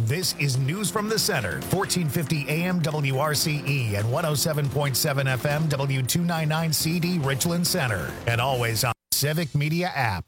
This is News from the Center, 1450 AM WRCE and 107.7 FM W299 CD Richland Center, and always on Civic Media app.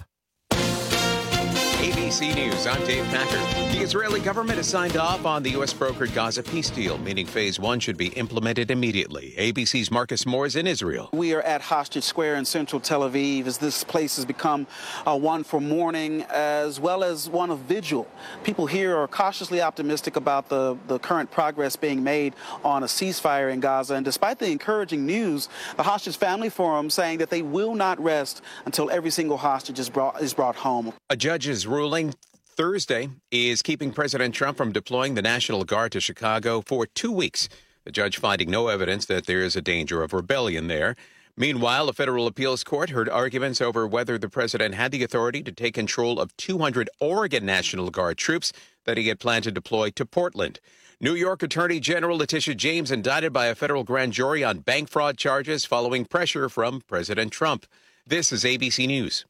ABC News, I'm Dave Packer. The Israeli government has signed off on the U.S.-brokered Gaza peace deal, meaning Phase 1 should be implemented immediately. ABC's Marcus Moore is in Israel. We are at Hostage Square in central Tel Aviv as this place has become one for mourning as well as one of vigil. People here are cautiously optimistic about the current progress being made on a ceasefire in Gaza. And despite the encouraging news, the Hostage Family Forum saying that they will not rest until every single hostage is brought home. A judge's ruling Thursday is keeping President Trump from deploying the National Guard to Chicago for 2 weeks. The judge finding no evidence that there is a danger of rebellion there. Meanwhile, a federal appeals court heard arguments over whether the president had the authority to take control of 200 Oregon National Guard troops that he had planned to deploy to Portland. New York Attorney General Letitia James indicted by a federal grand jury on bank fraud charges following pressure from President Trump. This is ABC News.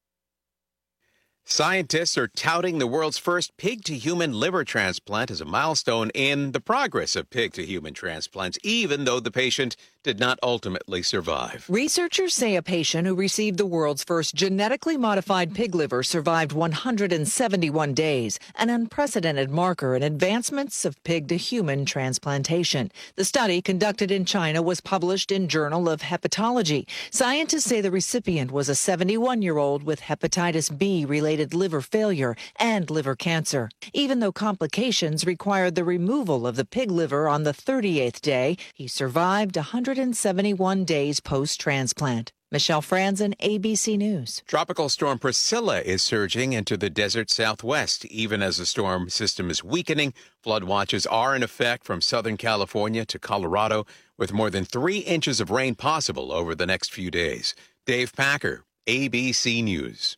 Scientists are touting the world's first pig-to-human liver transplant as a milestone in the progress of pig-to-human transplants, even though the patient did not ultimately survive. Researchers say a patient who received the world's first genetically modified pig liver survived 171 days, an unprecedented marker in advancements of pig-to-human transplantation. The study, conducted in China, was published in Journal of Hepatology. Scientists say the recipient was a 71-year-old with hepatitis B-related liver failure and liver cancer. Even though complications required the removal of the pig liver on the 38th day, he survived 171 days post-transplant. Michelle Franzen, ABC News. Tropical storm Priscilla is surging into the desert southwest. Even as the storm system is weakening, flood watches are in effect from Southern California to Colorado, with more than 3 inches of rain possible over the next few days. Dave Packer, ABC News.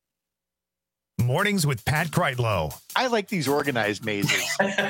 Mornings with Pat Kreitlow. I like these organized mazes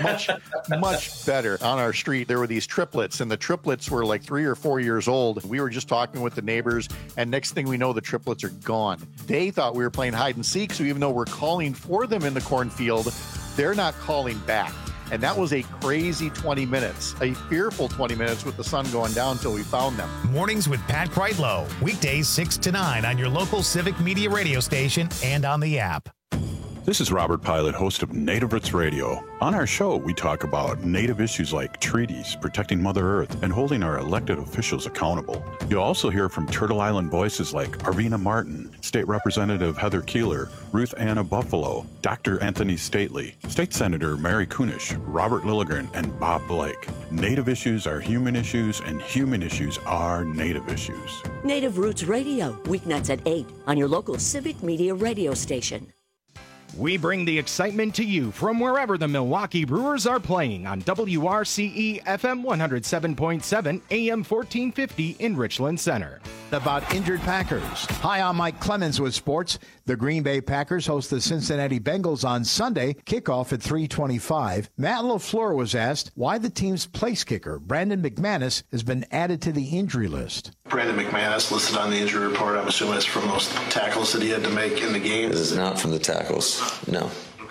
much better. On our street, there were these triplets, and the triplets were like 3 or 4 years old. We were just talking with the neighbors, and next thing we know, the triplets are gone. They thought we were playing hide and seek, so even though we're calling for them in the cornfield, they're not calling back. And that was a crazy 20 minutes, a fearful 20 minutes with the sun going down until we found them. Mornings with Pat Kreitlow, weekdays 6 to 9 on your local Civic Media radio station and on the app. This is Robert Pilot, host of Native Roots Radio. On our show, we talk about Native issues like treaties, protecting Mother Earth, and holding our elected officials accountable. You'll also hear from Turtle Island voices like Arvina Martin, State Representative Heather Keeler, Ruth Anna Buffalo, Dr. Anthony Stately, State Senator Mary Kunish, Robert Lilligren, and Bob Blake. Native issues are human issues, and human issues are Native issues. Native Roots Radio, weeknights at 8 on your local Civic Media radio station. We bring the excitement to you from wherever the Milwaukee Brewers are playing on WRCE FM 107.7 AM 1450 in Richland Center. About injured Packers. Hi, I'm Mike Clemens with sports. The Green Bay Packers host the Cincinnati Bengals on Sunday, kickoff at 3:25. Matt LaFleur was asked why the team's place kicker, Brandon McManus, has been added to the injury list. Brandon McManus listed on the injury report. I'm assuming it's from those tackles that he had to make in the game. This is not from the tackles, no.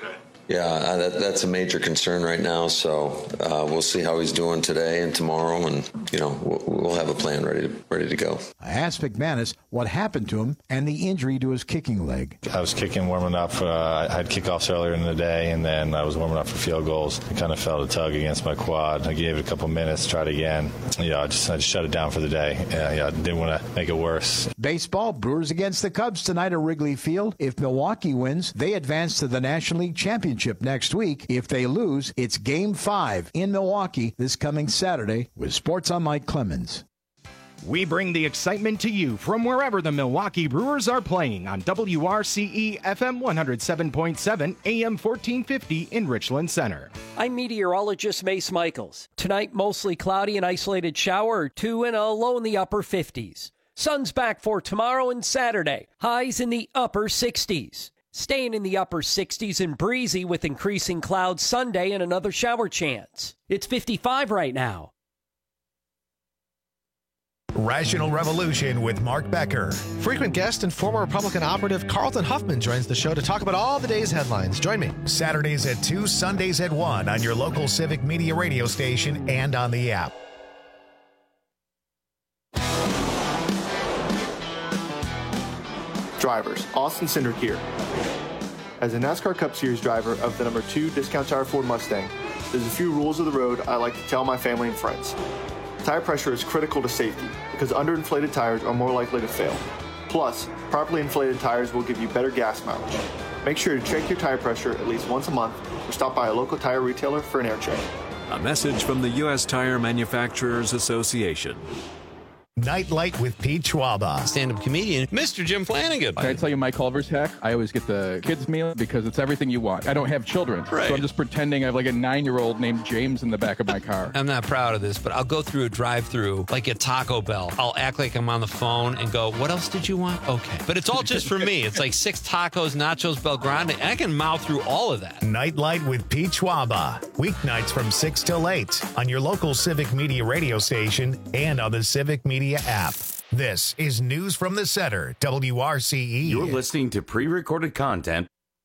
Yeah, that's a major concern right now, so we'll see how he's doing today and tomorrow, and, we'll have a plan ready to go. I asked McManus what happened to him and the injury to his kicking leg. I was warming up. I had kickoffs earlier in the day, and then I was warming up for field goals. I kind of felt a tug against my quad. I gave it a couple minutes, tried again. I just shut it down for the day. I didn't want to make it worse. Baseball, Brewers against the Cubs tonight at Wrigley Field. If Milwaukee wins, they advance to the National League Championship next week. If they lose, it's Game 5 in Milwaukee this coming Saturday. With sports, I'm Mike Clemens. We bring the excitement to you from wherever the Milwaukee Brewers are playing on WRCE FM 107.7 AM 1450 in Richland Center. I'm meteorologist Mace Michaels. Tonight, mostly cloudy, an isolated shower or two, and a low in the upper 50s. Sun's back for tomorrow and Saturday. Highs in the upper 60s. Staying in the upper 60s and breezy with increasing clouds Sunday and another shower chance. It's 55 right now. Rational Revolution with Mark Becker. Frequent guest and former Republican operative Carlton Huffman joins the show to talk about all the day's headlines. Join me. Saturdays at 2, Sundays at 1 on your local Civic Media radio station and on the app. Drivers, Austin Cindric here. As a NASCAR Cup Series driver of the number 2 Discount Tire Ford Mustang, there's a few rules of the road I like to tell my family and friends. Tire pressure is critical to safety because underinflated tires are more likely to fail. Plus, properly inflated tires will give you better gas mileage. Make sure to check your tire pressure at least once a month or stop by a local tire retailer for an air check. A message from the U.S. Tire Manufacturers Association. Nightlight with Pete Schwaba. Stand-up comedian, Mr. Jim Flanagan. Can I tell you my Culver's hack? I always get the kids' meal because it's everything you want. I don't have children, right. So I'm just pretending I have like a 9-year-old named James in the back of my car. I'm not proud of this, but I'll go through a drive-through like at Taco Bell. I'll act like I'm on the phone and go, what else did you want? Okay. But it's all just for me. It's like 6 tacos, nachos, Bel Grande, and I can mouth through all of that. Nightlight with Pete Schwaba. Weeknights from 6 till 8 on your local Civic Media radio station and on the Civic Media app. This is News from the Center, WRCE. You're listening to pre-recorded content.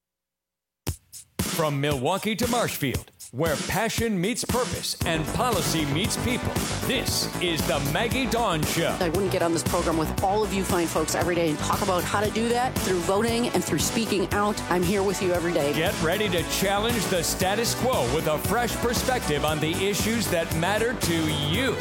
From Milwaukee to Marshfield, where passion meets purpose and policy meets people, this is the Maggie Dawn Show. I wouldn't get on this program with all of you fine folks every day and talk about how to do that through voting and through speaking out. I'm here with you every day. Get ready to challenge the status quo with a fresh perspective on the issues that matter to you.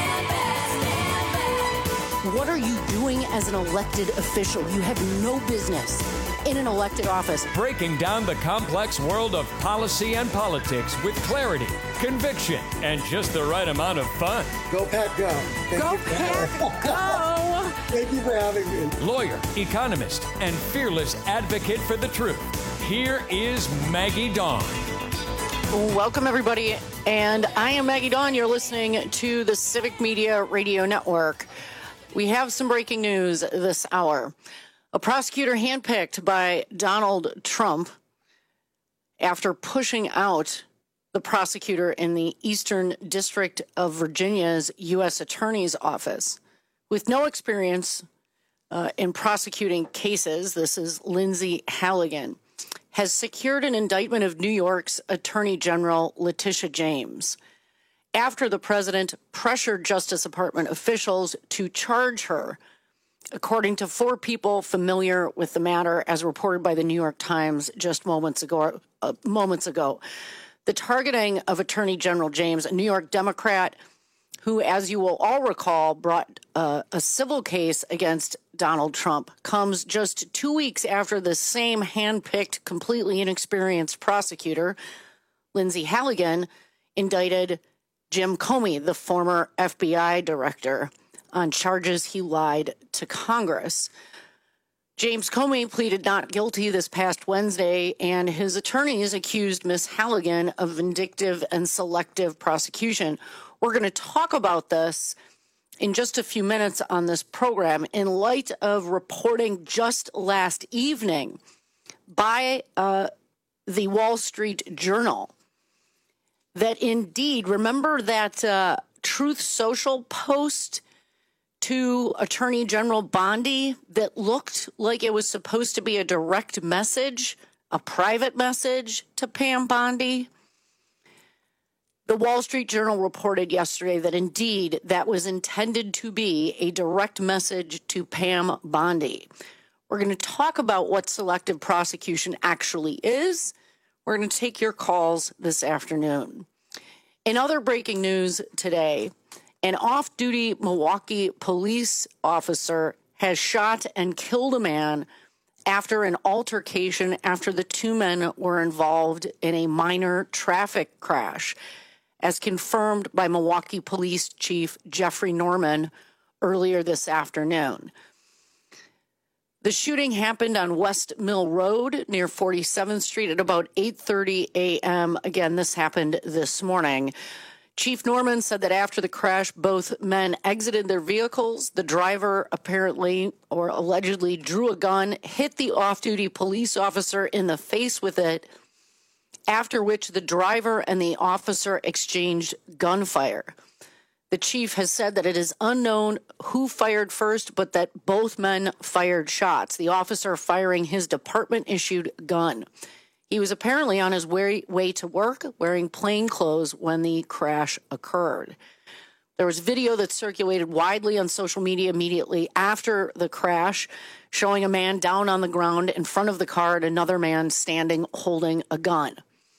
What are you doing as an elected official? You have no business in an elected office. Breaking down the complex world of policy and politics with clarity, conviction, and just the right amount of fun. Go Pat, go. Go Pat, go. Thank you for having me. Lawyer, economist, and fearless advocate for the truth. Here is Maggie Dawn. Welcome, everybody. And I am Maggie Dawn. You're listening to the Civic Media Radio Network. We have some breaking news this hour. A prosecutor handpicked by Donald Trump after pushing out the prosecutor in the Eastern District of Virginia's U.S. Attorney's Office. With no experience in prosecuting cases, this is Lindsay Halligan, has secured an indictment of New York's Attorney General Letitia James, after the president pressured Justice Department officials to charge her, according to 4 people familiar with the matter, as reported by the New York Times just moments ago. The targeting of Attorney General James, a New York Democrat who, as you will all recall, brought a civil case against Donald Trump, comes just 2 weeks after the same handpicked, completely inexperienced prosecutor, Lindsay Halligan, indicted Jim Comey, the former FBI director, on charges he lied to Congress. James Comey pleaded not guilty this past Wednesday, and his attorneys accused Ms. Halligan of vindictive and selective prosecution. We're going to talk about this in just a few minutes on this program in light of reporting just last evening by the Wall Street Journal that indeed, remember that Truth Social post to Attorney General Bondi that looked like it was supposed to be a direct message, a private message to Pam Bondi? The Wall Street Journal reported yesterday that indeed that was intended to be a direct message to Pam Bondi. We're going to talk about what selective prosecution actually is. We're going to take your calls this afternoon. In other breaking news today, an off-duty Milwaukee police officer has shot and killed a man after an altercation after the 2 men were involved in a minor traffic crash, as confirmed by Milwaukee Police Chief Jeffrey Norman earlier this afternoon. The shooting happened on West Mill Road near 47th Street at about 8:30 a.m. Again, this happened this morning. Chief Norman said that after the crash, both men exited their vehicles. The driver apparently or allegedly drew a gun, hit the off-duty police officer in the face with it, after which the driver and the officer exchanged gunfire. The chief has said that it is unknown who fired first, but that both men fired shots, the officer firing his department-issued gun. He was apparently on his way to work wearing plain clothes when the crash occurred. There was video that circulated widely on social media immediately after the crash, showing a man down on the ground in front of the car and another man standing holding a gun.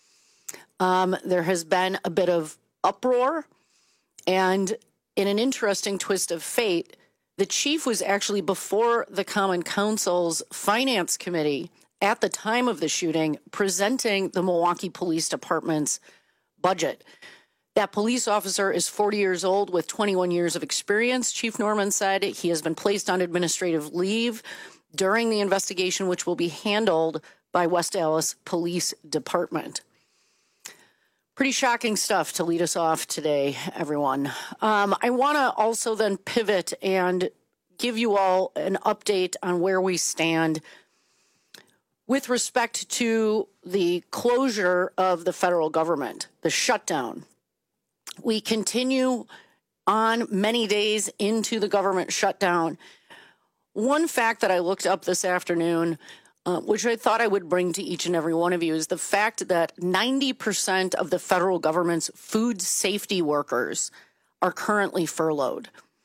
There has been a bit of uproar, and in an interesting twist of fate, the chief was actually before the Common Council's Finance Committee at the time of the shooting, presenting the Milwaukee Police Department's budget. That police officer is 40 years old with 21 years of experience. Chief Norman said he has been placed on administrative leave during the investigation, which will be handled by West Allis Police Department. Pretty shocking stuff to lead us off today, everyone. I want to also then pivot and give you all an update on where we stand with respect to the closure of the federal government, the shutdown. We continue on many days into the government shutdown. One fact that I looked up this afternoon, which I thought I would bring to each and every one of you, is the fact that 90% of the federal government's food safety workers are currently furloughed.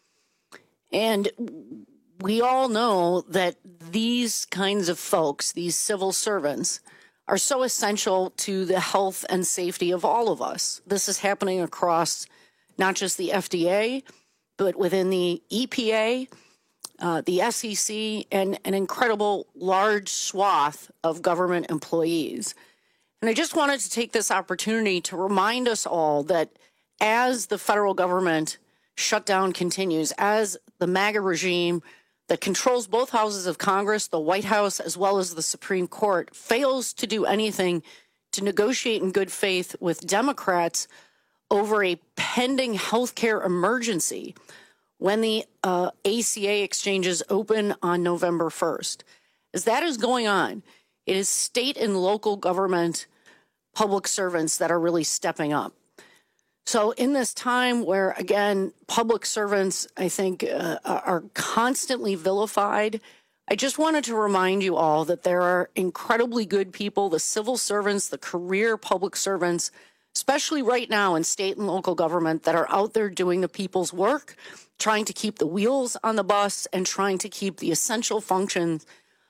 And we all know that these kinds of folks, these civil servants, are so essential to the health and safety of all of us. This is happening across not just the FDA, but within the EPA, the SEC, and an incredible large swath of government employees. And I just wanted to take this opportunity to remind us all that as the federal government shutdown continues, as the MAGA regime that controls both houses of Congress, the White House, as well as the Supreme Court, fails to do anything to negotiate in good faith with Democrats over a pending healthcare emergency when the ACA exchanges open on November 1st. As that is going on, it is state and local government public servants that are really stepping up. So in this time where, again, public servants, I think, are constantly vilified, I just wanted to remind you all that there are incredibly good people, the civil servants, the career public servants, especially right now in state and local government, that are out there doing the people's work, trying to keep the wheels on the bus and trying to keep the essential functions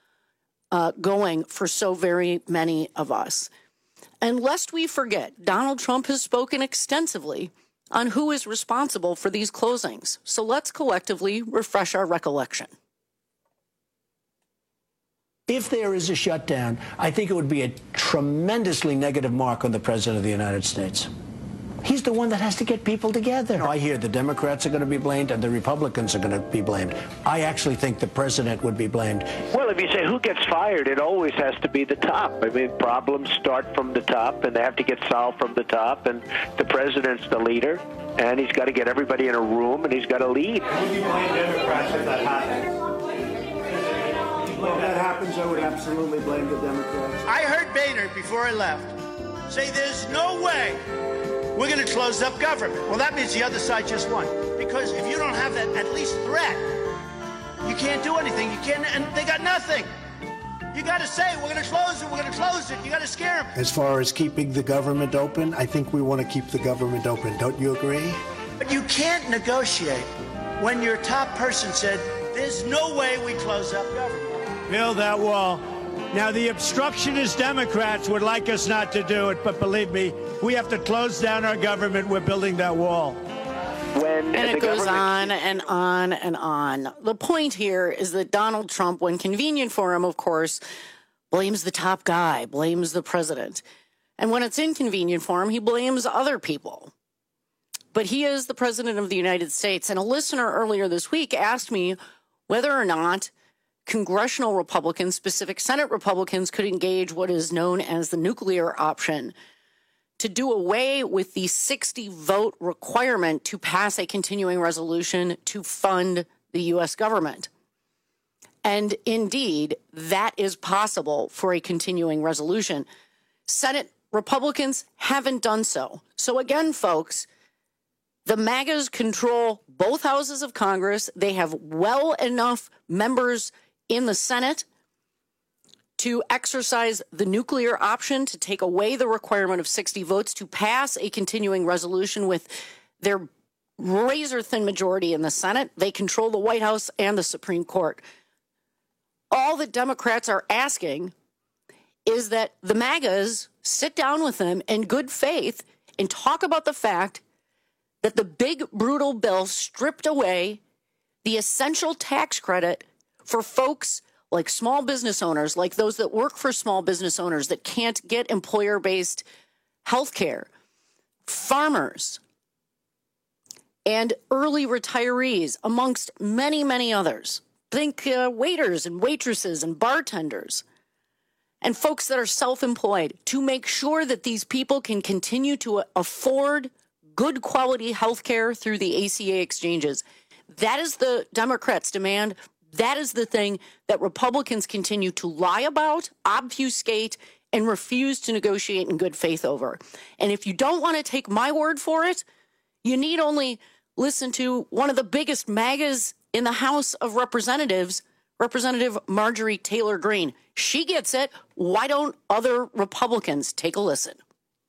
going for so very many of us. And lest we forget, Donald Trump has spoken extensively on who is responsible for these closings. So let's collectively refresh our recollection. If there is a shutdown, I think it would be a tremendously negative mark on the President of the United States. He's the one that has to get people together. I hear the Democrats are going to be blamed and the Republicans are going to be blamed. I actually think the president would be blamed. Well, if you say who gets fired, it always has to be the top. I mean, problems start from the top, and they have to get solved from the top, and the president's the leader, and he's got to get everybody in a room, and he's got to lead. Would you blame Democrats if that happens? If that happens, I would absolutely blame the Democrats. I heard Boehner, before I left, say there's no way we're going to close up government. Well, that means the other side just won. Because if you don't have that at least threat, you can't do anything. You can't, and they got nothing. You got to say, we're going to close it, we're going to close it. You got to scare them. As far as keeping the government open, I think we want to keep the government open. Don't you agree? But you can't negotiate when your top person said, there's no way we close up government. Build that wall. Now, the obstructionist Democrats would like us not to do it, but believe me, we have to close down our government. We're building that wall. And it goes on and on and on. The point here is that Donald Trump, when convenient for him, of course, blames the top guy, blames the president. And when it's inconvenient for him, he blames other people. But he is the president of the United States. And a listener earlier this week asked me whether or not congressional Republicans, specific Senate Republicans, could engage what is known as the nuclear option to do away with the 60-vote requirement to pass a continuing resolution to fund the U.S. government. And indeed, that is possible for a continuing resolution. Senate Republicans haven't done so. So again, folks, The MAGAs control both houses of Congress. They have well enough members in the Senate to exercise the nuclear option, to take away the requirement of 60 votes, to pass a continuing resolution with their razor-thin majority in the Senate. They control the White House and the Supreme Court. All the Democrats are asking is that the MAGAs sit down with them in good faith and talk about the fact that the big, brutal bill stripped away the essential tax credit for folks like small business owners, like those that work for small business owners that can't get employer-based health care, farmers, and early retirees, amongst many, many others. Think waiters and waitresses and bartenders and folks that are self-employed, to make sure that these people can continue to afford good quality health care through the ACA exchanges. That is the Democrats' demand. That is the thing that Republicans continue to lie about, obfuscate, and refuse to negotiate in good faith over. And if you don't want to take my word for it, you need only listen to one of the biggest MAGAs in the House of Representatives, Representative Marjorie Taylor Greene. She gets it. Why don't other Republicans take a listen?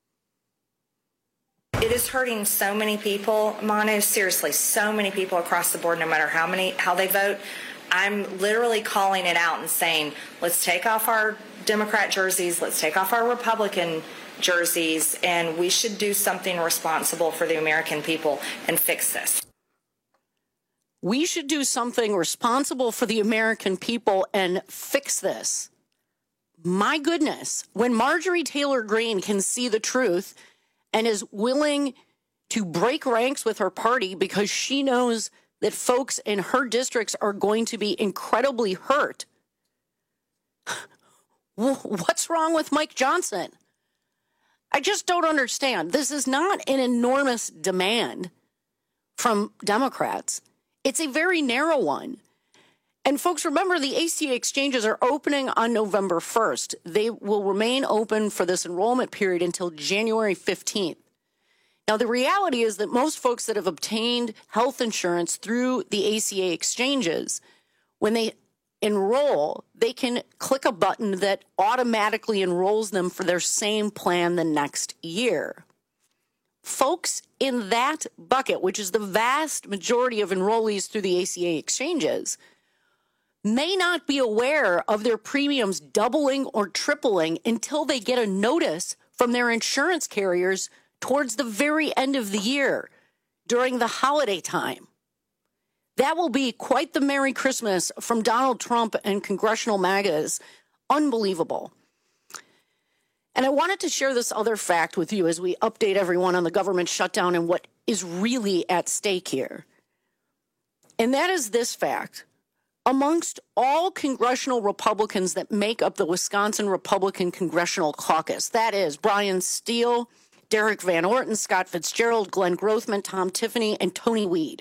It is hurting so many people, Manu, seriously, so many people across the board, no matter how they vote. I'm literally calling it out and saying, let's take off our Democrat jerseys, let's take off our Republican jerseys, and we should do something responsible for the American people and fix this. We should do something responsible for the American people and fix this. My goodness, when Marjorie Taylor Greene can see the truth and is willing to break ranks with her party because she knows that folks in her districts are going to be incredibly hurt. What's wrong with Mike Johnson? I just don't understand. This is not an enormous demand from Democrats. It's a very narrow one. And folks, remember, the ACA exchanges are opening on November 1st. They will remain open for this enrollment period until January 15th. Now, the reality is that most folks that have obtained health insurance through the ACA exchanges, when they enroll, they can click a button that automatically enrolls them for their same plan the next year. Folks in that bucket, which is the vast majority of enrollees through the ACA exchanges, may not be aware of their premiums doubling or tripling until they get a notice from their insurance carriers towards the very end of the year during the holiday time. That will be quite the Merry Christmas from Donald Trump and congressional MAGAs. Unbelievable. And I wanted to share this other fact with you as we update everyone on the government shutdown and what is really at stake here. And that is this fact. Amongst all congressional Republicans that make up the Wisconsin Republican Congressional Caucus, that is Brian Steele, Derek Van Orton, Scott Fitzgerald, Glenn Grothman, Tom Tiffany, and Tony Weed.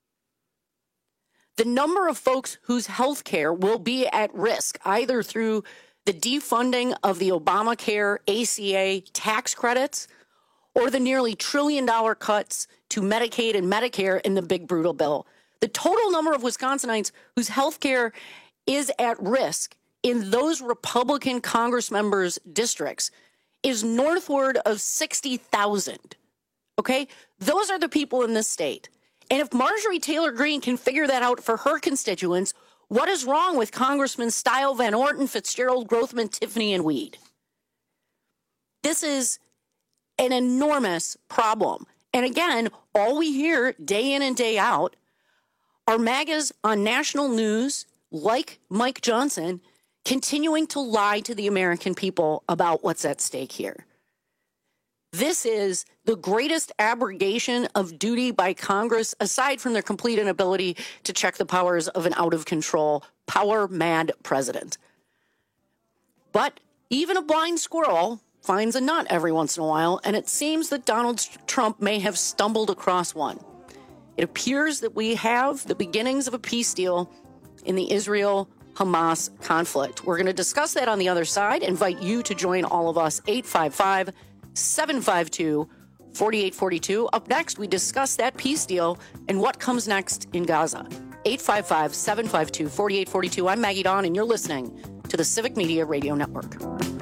The number of folks whose health care will be at risk, either through the defunding of the Obamacare ACA tax credits or the nearly $1 trillion cuts to Medicaid and Medicare in the big, brutal bill. The total number of Wisconsinites whose health care is at risk in those Republican Congress members' districts is northward of 60,000. Okay? Those are the people in this state. And if Marjorie Taylor Greene can figure that out for her constituents, what is wrong with Congressman Steele, Van Orton, Fitzgerald, Grothman, Tiffany, and Weed? This is an enormous problem. And again, all we hear day in and day out are MAGAs on national news, like Mike Johnson, continuing to lie to the American people about what's at stake here. This is the greatest abrogation of duty by Congress, aside from their complete inability to check the powers of an out-of-control, power-mad president. But even a blind squirrel finds a nut every once in a while, and it seems that Donald Trump may have stumbled across one. It appears that we have the beginnings of a peace deal in the Israel-Hamas conflict. We're going to discuss that on the other side. Invite you to join all of us, 855-752-4700. 4842. Up next, we discuss that peace deal and what comes next in Gaza. 855-752-4842. I'm Maggie Dawn, and you're listening to the Civic Media Radio Network.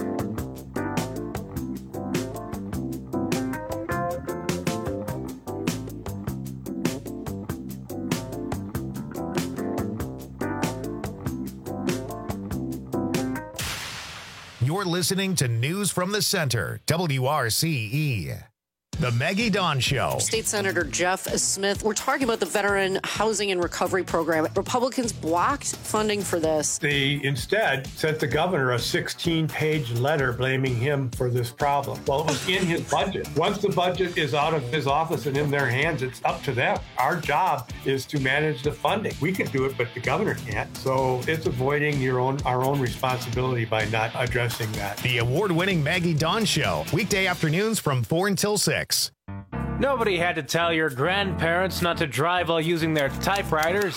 You're listening to News from the Center, WRCE. The Maggie Dawn Show. State Senator Jeff Smith, we're talking about the Veteran Housing and Recovery Program. Republicans blocked funding for this. They instead sent the governor a 16-page letter blaming him for this problem. Well, it was in his budget. Once the budget is out of his office and in their hands, it's up to them. Our job is to manage the funding. We can do it, but the governor can't. So it's avoiding our own responsibility by not addressing that. The award-winning Maggie Dawn Show, weekday afternoons from 4 until 6. Nobody had to tell your grandparents not to drive while using their typewriters.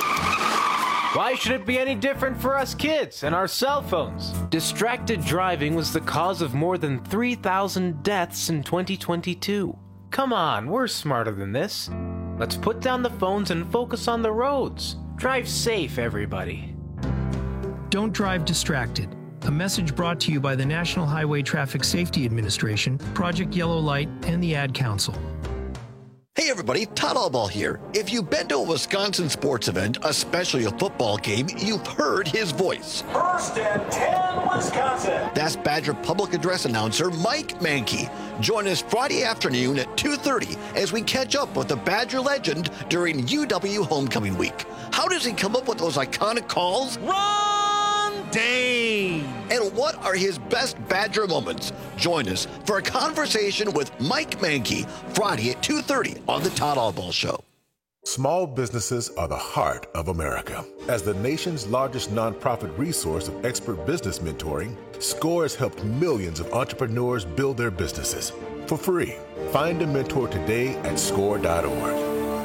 Why should it be any different for us kids and our cell phones? Distracted driving was the cause of more than 3,000 deaths in 2022. Come on, we're smarter than this. Let's put down the phones and focus on the roads. Drive safe, everybody. Don't drive distracted. A message brought to you by the National Highway Traffic Safety Administration, Project Yellow Light, and the Ad Council. Hey everybody, Todd Allball here. If you've been to a Wisconsin sports event, especially a football game, you've heard his voice. First and 10, Wisconsin. That's Badger public address announcer Mike Mankey. Join us Friday afternoon at 2:30 as we catch up with the Badger legend during UW Homecoming Week. How does he come up with those iconic calls? Ron Dane! And what are his best Badger moments? Join us for a conversation with Mike Mankey Friday at 2:30 on the Todd Allball Show. Small businesses are the heart of America. As the nation's largest nonprofit resource of expert business mentoring, SCORE has helped millions of entrepreneurs build their businesses for free. Find a mentor today at score.org.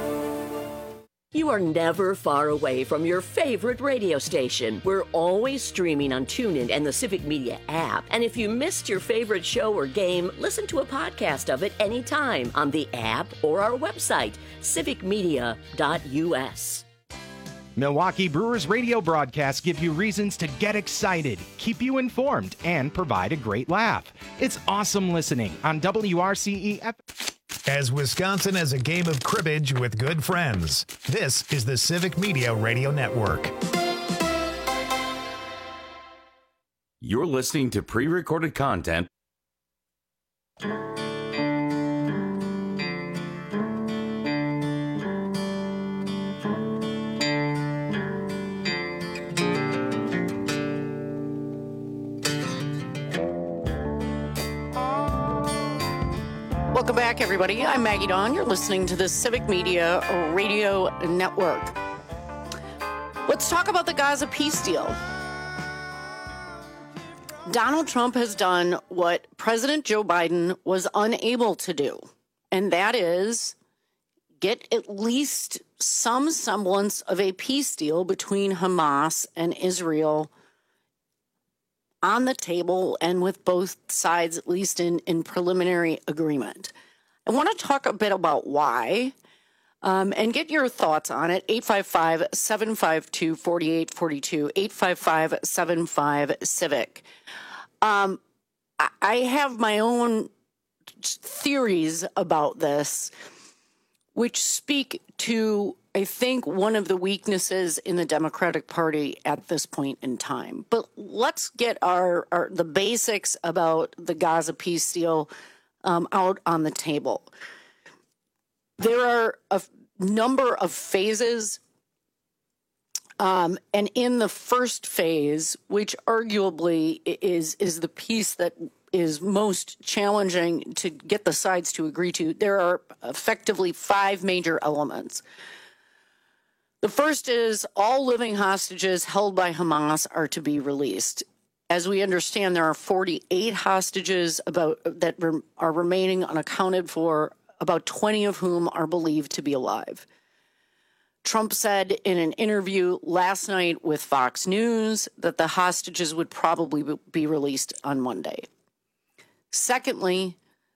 You are never far away from your favorite radio station. We're always streaming on TuneIn and the Civic Media app. And if you missed your favorite show or game, listen to a podcast of it anytime on the app or our website, civicmedia.us. Milwaukee Brewers radio broadcasts give you reasons to get excited, keep you informed, and provide a great laugh. It's awesome listening on WRCE. As Wisconsin has a game of cribbage with good friends, this is the Civic Media Radio Network. You're listening to pre-recorded content. Welcome back, everybody. I'm Maggie Dawn. You're listening to the Civic Media Radio Network. Let's talk about the Gaza peace deal. Donald Trump has done what President Joe Biden was unable to do, and that is get at least some semblance of a peace deal between Hamas and Israel on the table and with both sides, at least in preliminary agreement. I want to talk a bit about why and get your thoughts on it. 855-752-4842, 855-75-CIVIC. I have my own theories about this, which speak to, I think, one of the weaknesses in the Democratic Party at this point in time. But let's get the basics about the Gaza peace deal out on the table. There are a number of phases, and in the first phase, which arguably is the piece that is most challenging to get the sides to agree to, there are effectively 5 major elements. The first is all living hostages held by Hamas are to be released. As we understand, there are 48 hostages that are remaining unaccounted for, about 20 of whom are believed to be alive. Trump said in an interview last night with Fox News that the hostages would probably be released on Monday. Secondly,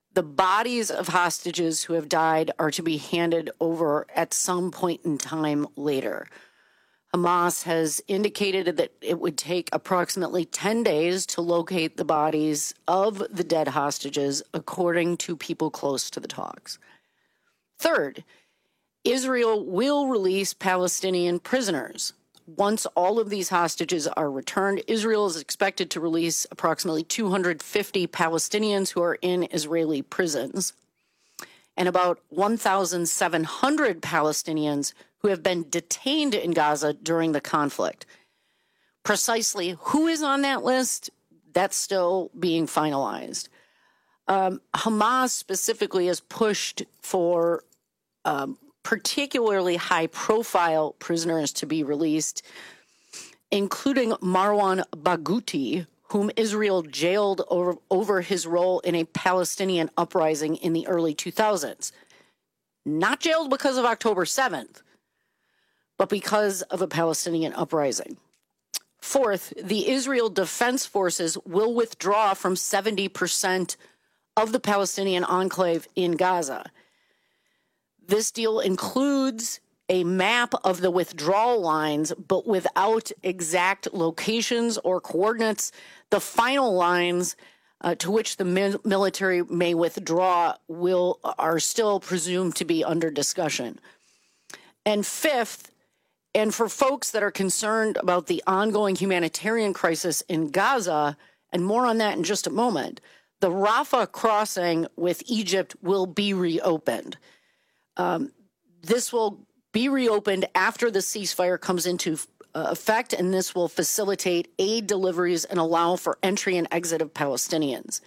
The bodies of hostages who have died are to be handed over at some point in time later. Hamas has indicated that it would take approximately 10 days to locate the bodies of the dead hostages, according to people close to the talks. Third, Israel will release Palestinian prisoners. Once all of these hostages are returned, Israel is expected to release approximately 250 Palestinians who are in Israeli prisons and about 1,700 Palestinians who have been detained in Gaza during the conflict. Precisely who is on that list, that's still being finalized. Hamas specifically has pushed for particularly high-profile prisoners to be released, including Marwan Barghouti, whom Israel jailed over his role in a Palestinian uprising in the early 2000s. Not jailed because of October 7th, but because of a Palestinian uprising. Fourth, the Israel Defense Forces will withdraw from 70% of the Palestinian enclave in Gaza. This deal includes a map of the withdrawal lines, but without exact locations or coordinates. The final lines to which the military may withdraw are still presumed to be under discussion. And fifth, and for folks that are concerned about the ongoing humanitarian crisis in Gaza, and more on that in just a moment, the Rafah crossing with Egypt will be reopened. This will be reopened after the ceasefire comes into effect, and this will facilitate aid deliveries and allow for entry and exit of Palestinians.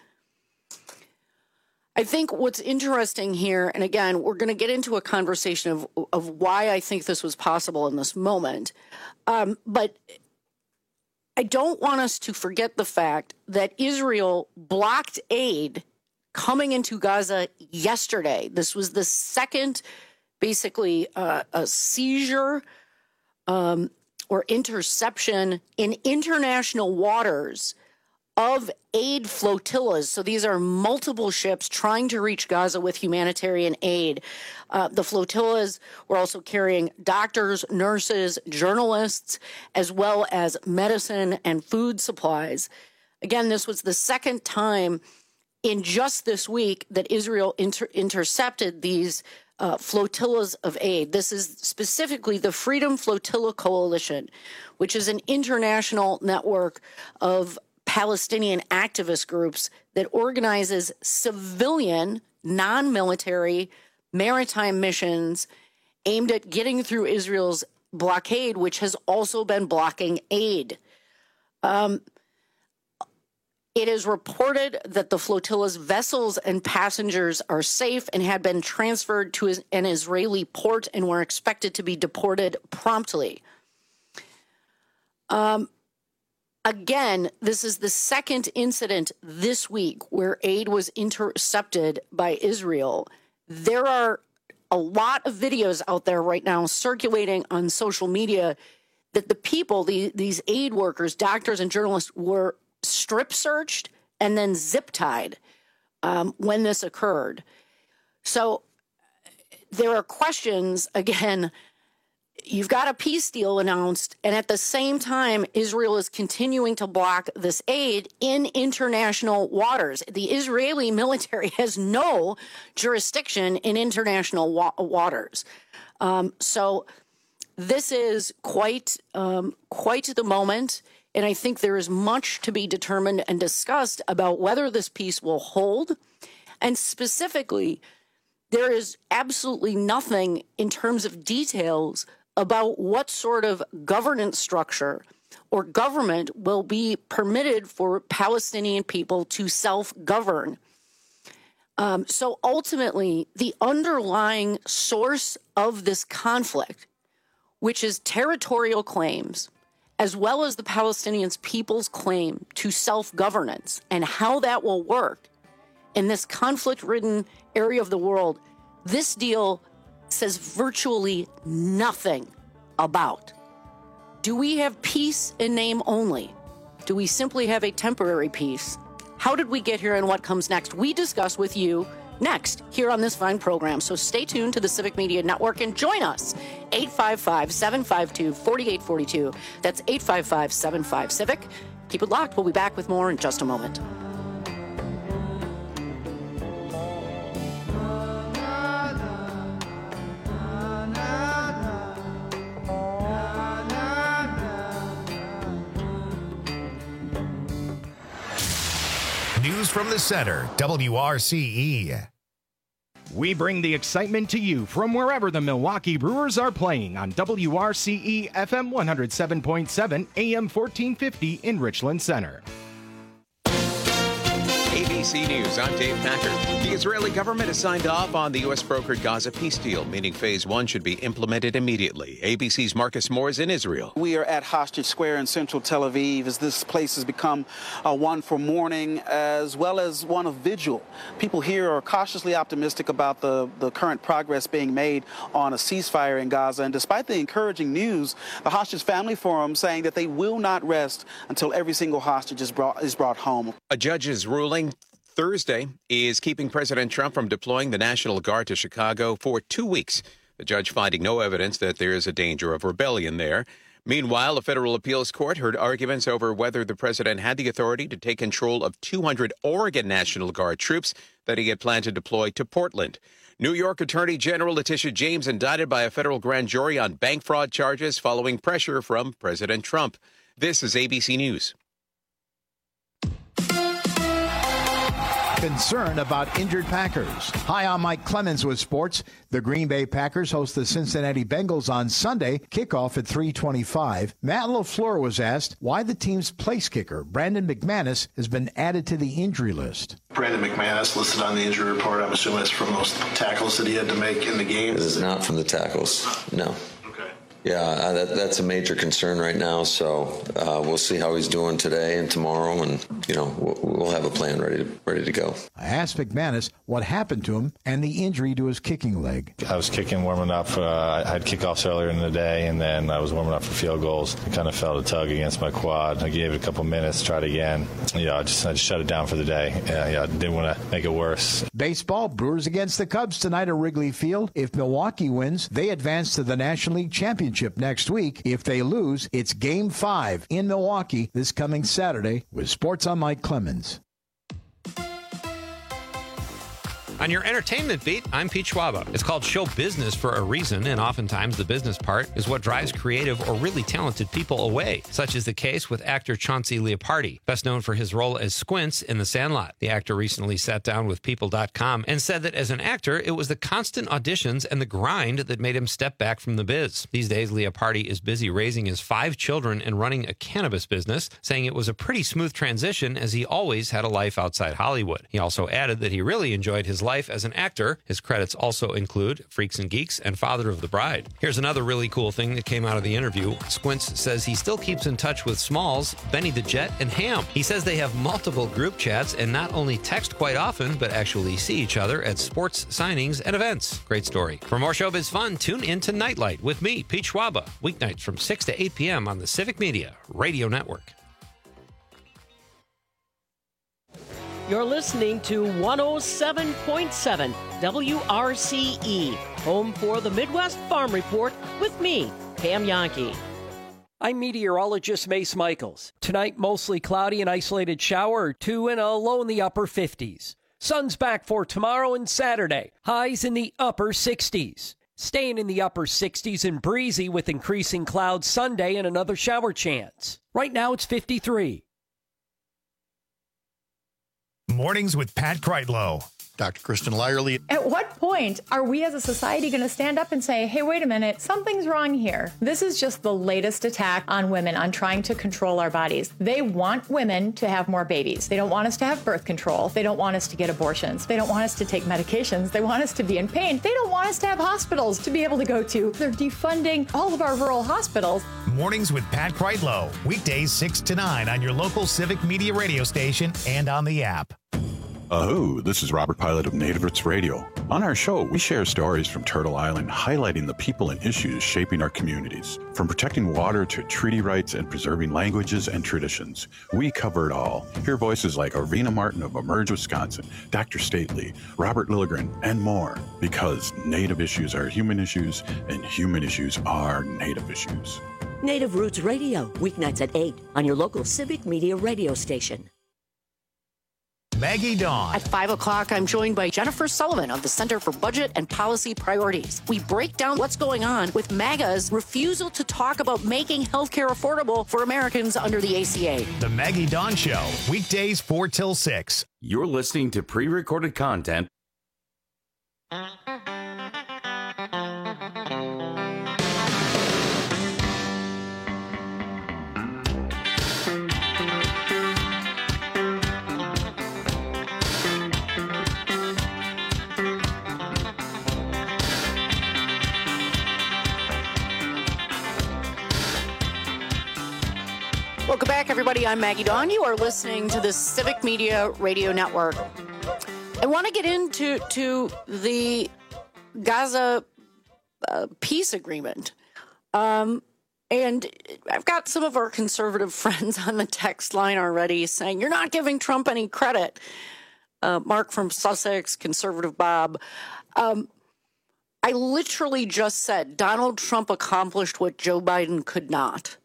I think what's interesting here, and again, we're going to get into a conversation of why I think this was possible in this moment, but I don't want us to forget the fact that Israel blocked aid coming into Gaza yesterday. This was the second, basically, a seizure or interception in international waters of aid flotillas. So these are multiple ships trying to reach Gaza with humanitarian aid. The flotillas were also carrying doctors, nurses, journalists, as well as medicine and food supplies. Again, this was the second time in just this week that Israel intercepted these flotillas of aid. This is specifically the Freedom Flotilla Coalition, which is an international network of Palestinian activist groups that organizes civilian, non-military maritime missions aimed at getting through Israel's blockade, which has also been blocking aid. It is reported that the flotilla's vessels and passengers are safe and had been transferred to an Israeli port and were expected to be deported promptly. Again, this is the second incident this week where aid was intercepted by Israel. There are a lot of videos out there right now circulating on social media that the people, these aid workers, doctors and journalists, were strip searched and then zip tied when this occurred. So there are questions, again. You've got a peace deal announced, and at the same time, Israel is continuing to block this aid in international waters. The Israeli military has no jurisdiction in international waters. So this is quite the moment, and I think there is much to be determined and discussed about whether this peace will hold. And specifically, there is absolutely nothing in terms of details about what sort of governance structure or government will be permitted for Palestinian people to self-govern. So ultimately, the underlying source of this conflict, which is territorial claims, as well as the Palestinian people's claim to self-governance and how that will work in this conflict-ridden area of the world, this deal says virtually nothing about. Do we have peace in name only? Do we simply have a temporary peace? How did we get here and what comes next? We discuss with you next here on this fine program. So stay tuned to the Civic Media Network and join us. 855-752-4842. That's 855-75-CIVIC. Keep it locked. We'll be back with more in just a moment. News from the Center, WRCE. We bring the excitement to you from wherever the Milwaukee Brewers are playing on WRCE FM 107.7 AM 1450 in Richland Center. ABC News, I'm Dave Packer. The Israeli government has signed off on the U.S.-brokered Gaza peace deal, meaning Phase 1 should be implemented immediately. ABC's Marcus Moore is in Israel. We are at Hostage Square in central Tel Aviv as this place has become one for mourning as well as one of vigil. People here are cautiously optimistic about the current progress being made on a ceasefire in Gaza. And despite the encouraging news, the Hostage Family Forum saying that they will not rest until every single hostage is brought home. A judge's ruling Thursday is keeping President Trump from deploying the National Guard to Chicago for 2 weeks. The judge finding no evidence that there is a danger of rebellion there. Meanwhile, a federal appeals court heard arguments over whether the president had the authority to take control of 200 Oregon National Guard troops that he had planned to deploy to Portland. New York Attorney General Letitia James indicted by a federal grand jury on bank fraud charges following pressure from President Trump. This is ABC News. Concern about injured Packers. Hi, I'm Mike Clemens with sports. The Green Bay Packers host the Cincinnati Bengals on Sunday, kickoff at 3:25. Matt LaFleur was asked why the team's place kicker, Brandon McManus, has been added to the injury list. Brandon McManus listed on the injury report. I'm assuming it's from those tackles that he had to make in the game. It is not from the tackles, no. Yeah, that's a major concern right now. So we'll see how he's doing today and tomorrow, and we'll have a plan ready to go. I asked McManus what happened to him and the injury to his kicking leg. I was warming up. I had kickoffs earlier in the day, and then I was warming up for field goals. I kind of felt a tug against my quad. I gave it a couple minutes, tried again. I just shut it down for the day. I didn't want to make it worse. Baseball, Brewers against the Cubs tonight at Wrigley Field. If Milwaukee wins, they advance to the National League Championship next week. If they lose, it's Game 5 in Milwaukee this coming Saturday. With sports, I'm Mike Clemens. On your entertainment beat, I'm Pete Schwaba. It's called show business for a reason, and oftentimes the business part is what drives creative or really talented people away. Such is the case with actor Chauncey Leopardi, best known for his role as Squints in The Sandlot. The actor recently sat down with People.com and said that as an actor, it was the constant auditions and the grind that made him step back from the biz. These days, Leopardi is busy raising his 5 children and running a cannabis business, saying it was a pretty smooth transition as he always had a life outside Hollywood. He also added that he really enjoyed his life as an actor. His credits also include Freaks and Geeks and Father of the Bride. Here's another really cool thing that came out of the interview. Squints says he still keeps in touch with Smalls, Benny the Jet, and Ham. He says they have multiple group chats and not only text quite often, but actually see each other at sports signings and events. Great story. For more showbiz fun, tune in to Nightlight with me, Pete Schwaba, weeknights from 6 to 8 p.m. on the Civic Media Radio Network. You're listening to 107.7 WRCE, home for the Midwest Farm Report with me, Pam Yankee. I'm meteorologist Mace Michaels. Tonight, mostly cloudy, an isolated shower or two, and a low in the upper 50s. Sun's back for tomorrow and Saturday. Highs in the upper 60s. Staying in the upper 60s and breezy with increasing clouds Sunday and another shower chance. Right now, it's 53. Mornings with Pat Kreitlow. Dr. Kristen Lyerly. At what point are we as a society going to stand up and say, hey, wait a minute, something's wrong here? This is just the latest attack on women, on trying to control our bodies. They want women to have more babies. They don't want us to have birth control. They don't want us to get abortions. They don't want us to take medications. They want us to be in pain. They don't want us to have hospitals to be able to go to. They're defunding all of our rural hospitals. Mornings with Pat Kreitlow. Weekdays 6 to 9 on your local Civic Media radio station and on the app. This is Robert Pilot of Native Roots Radio. On our show, we share stories from Turtle Island highlighting the people and issues shaping our communities. From protecting water to treaty rights and preserving languages and traditions, we cover it all. Hear voices like Arvina Martin of Emerge, Wisconsin, Dr. Stately, Robert Lilligren, and more. Because Native issues are human issues, and human issues are Native issues. Native Roots Radio, weeknights at 8 on your local Civic Media radio station. Maggie Dawn. At 5 o'clock, I'm joined by Jennifer Sullivan of the Center for Budget and Policy Priorities. We break down what's going on with MAGA's refusal to talk about making healthcare affordable for Americans under the ACA. The Maggie Dawn Show, weekdays 4 till 6. You're listening to pre-recorded content. Welcome back, everybody. I'm Maggie Dawn. You are listening to the Civic Media Radio Network. I want to get into the Gaza peace agreement. And I've got some of our conservative friends on the text line already saying, you're not giving Trump any credit. Mark from Sussex, conservative Bob. I literally just said Donald Trump accomplished what Joe Biden could not.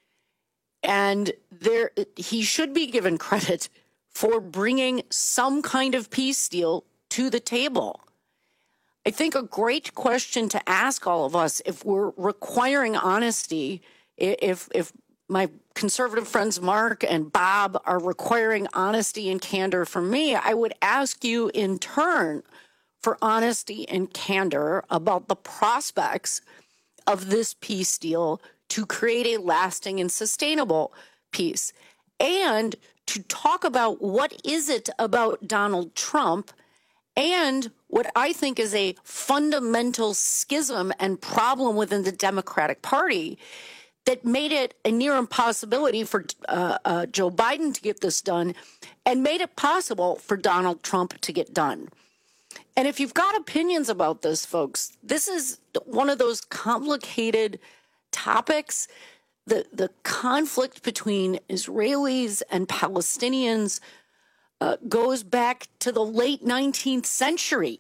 And he should be given credit for bringing some kind of peace deal to the table. I think a great question to ask all of us, if we're requiring honesty, if my conservative friends Mark and Bob are requiring honesty and candor from me, I would ask you in turn for honesty and candor about the prospects of this peace deal to create a lasting and sustainable peace, and to talk about what is it about Donald Trump and what I think is a fundamental schism and problem within the Democratic Party that made it a near impossibility for Joe Biden to get this done and made it possible for Donald Trump to get done. And if you've got opinions about this, folks, this is one of those complicated topics. The conflict between Israelis and Palestinians goes back to the late 19th century.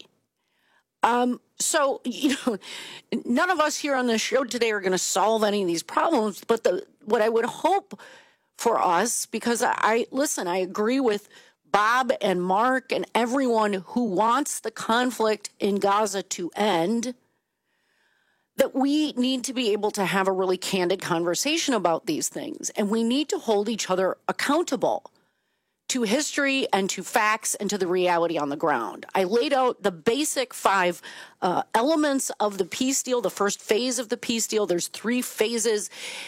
So, none of us here on the show today are going to solve any of these problems, but what I would hope for us, because I agree with Bob and Mark and everyone who wants the conflict in Gaza to end, that we need to be able to have a really candid conversation about these things. And we need to hold each other accountable to history and to facts and to the reality on the ground. I laid out the basic 5 elements of the peace deal, the first phase of the peace deal. There's 3 phases.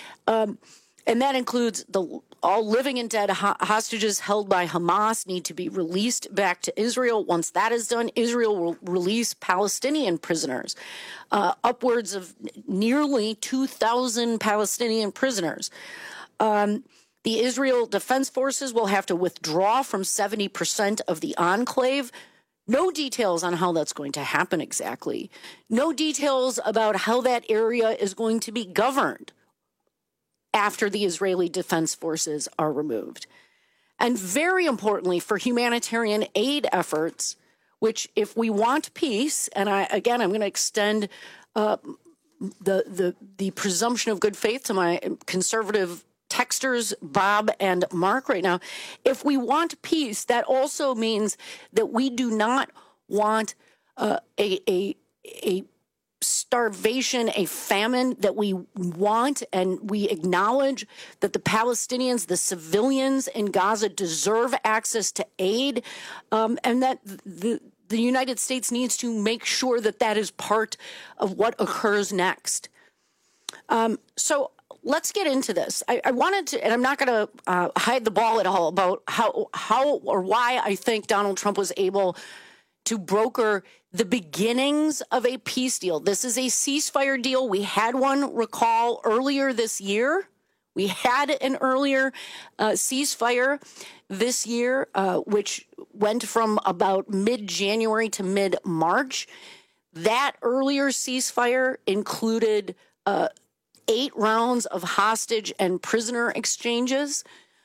And that includes all living and dead hostages held by Hamas need to be released back to Israel. Once that is done, Israel will release Palestinian prisoners, upwards of nearly 2,000 Palestinian prisoners. The Israel Defense Forces will have to withdraw from 70% of the enclave. No details on how that's going to happen exactly. No details about how that area is going to be governed after the Israeli Defense Forces are removed. And very importantly, for humanitarian aid efforts, which if we want peace, and I'm going to extend the presumption of good faith to my conservative texters, Bob and Mark right now. If we want peace, that also means that we do not want a starvation, a famine, that we want, and we acknowledge that the Palestinians, the civilians in Gaza deserve access to aid, and that the United States needs to make sure that that is part of what occurs next. So let's get into this. I wanted to, and I'm not going to hide the ball at all about how or why I think Donald Trump was able to broker the beginnings of a peace deal. This is a ceasefire deal. We had one, recall, earlier this year. We had an earlier ceasefire this year, which went from about mid-January to mid-March. That earlier ceasefire included 8 rounds of hostage and prisoner exchanges.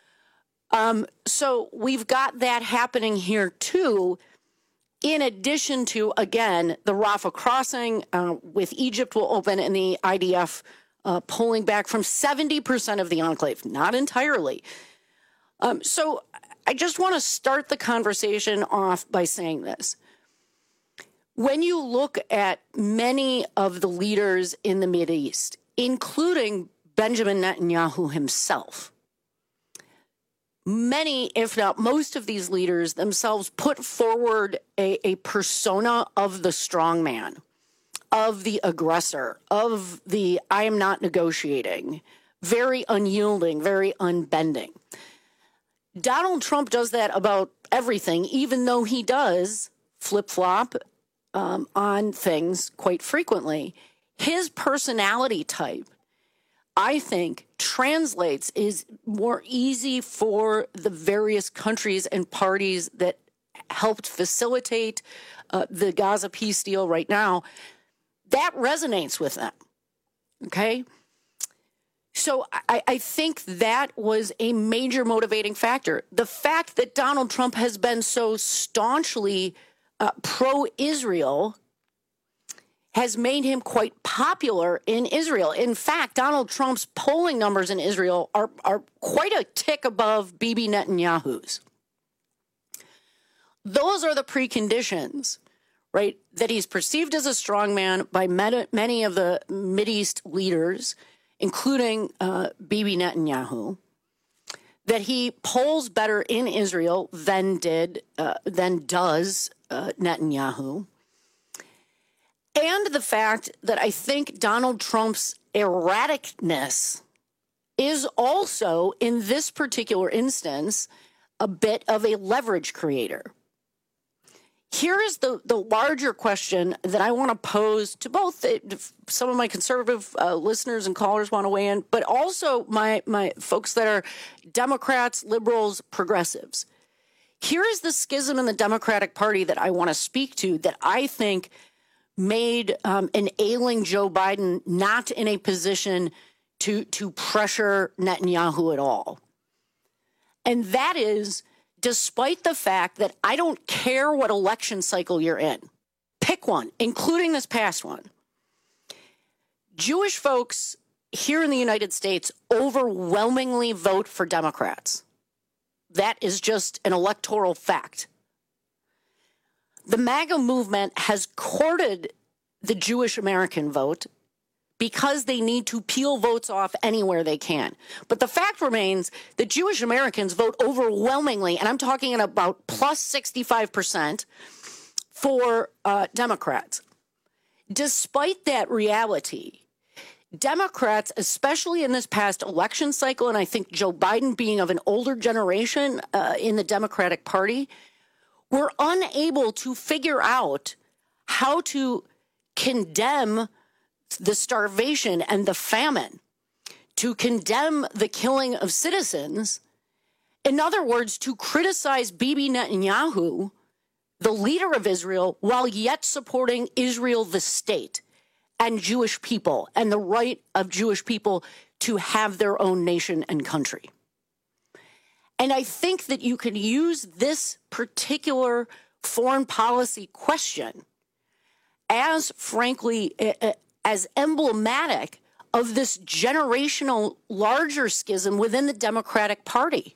So we've got that happening here, too, in addition to, again, the Rafah crossing with Egypt will open and the IDF pulling back from 70% of the enclave, not entirely. So I just want to start the conversation off by saying this. When you look at many of the leaders in the Mideast, including Benjamin Netanyahu himself, many, if not most of these leaders themselves put forward a persona of the strongman, of the aggressor, of the I am not negotiating, very unyielding, very unbending. Donald Trump does that about everything, even though he does flip-flop on things quite frequently. His personality type, I think, translates, is more easy for the various countries and parties that helped facilitate the Gaza peace deal right now. That resonates with them, okay? So I think that was a major motivating factor. The fact that Donald Trump has been so staunchly pro-Israel has made him quite popular in Israel. In fact, Donald Trump's polling numbers in Israel are quite a tick above Bibi Netanyahu's. Those are the preconditions, right, that he's perceived as a strongman by many of the Mideast leaders, including Bibi Netanyahu, that he polls better in Israel than does Netanyahu, and the fact that I think Donald Trump's erraticness is also, in this particular instance, a bit of a leverage creator. Here is the larger question that I want to pose to both some of my conservative listeners and callers want to weigh in, but also my folks that are Democrats, liberals, progressives. Here is the schism in the Democratic Party that I want to speak to that I think made an ailing Joe Biden not in a position to pressure Netanyahu at all. And that is, despite the fact that I don't care what election cycle you're in, pick one, including this past one. Jewish folks here in the United States overwhelmingly vote for Democrats. That is just an electoral fact. The MAGA movement has courted the Jewish American vote because they need to peel votes off anywhere they can. But the fact remains that Jewish Americans vote overwhelmingly, and I'm talking about plus 65% for Democrats. Despite that reality, Democrats, especially in this past election cycle, and I think Joe Biden being of an older generation in the Democratic Party, were unable to figure out how to condemn the starvation and the famine, to condemn the killing of citizens. In other words, to criticize Bibi Netanyahu, the leader of Israel, while yet supporting Israel, the state, and Jewish people, and the right of Jewish people to have their own nation and country. And I think that you can use this particular foreign policy question as, frankly, as emblematic of this generational larger schism within the Democratic Party.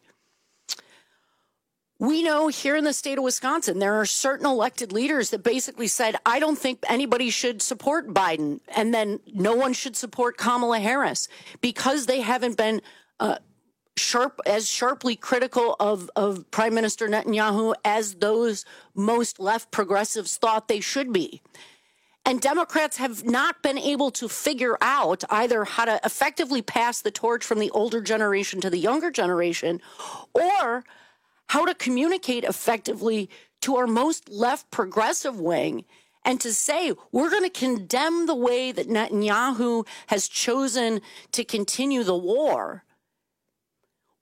We know here in the state of Wisconsin, there are certain elected leaders that basically said, I don't think anybody should support Biden, and then no one should support Kamala Harris because they haven't been sharply critical of Prime Minister Netanyahu as those most left progressives thought they should be. And Democrats have not been able to figure out either how to effectively pass the torch from the older generation to the younger generation, or how to communicate effectively to our most left progressive wing and to say, we're going to condemn the way that Netanyahu has chosen to continue the war,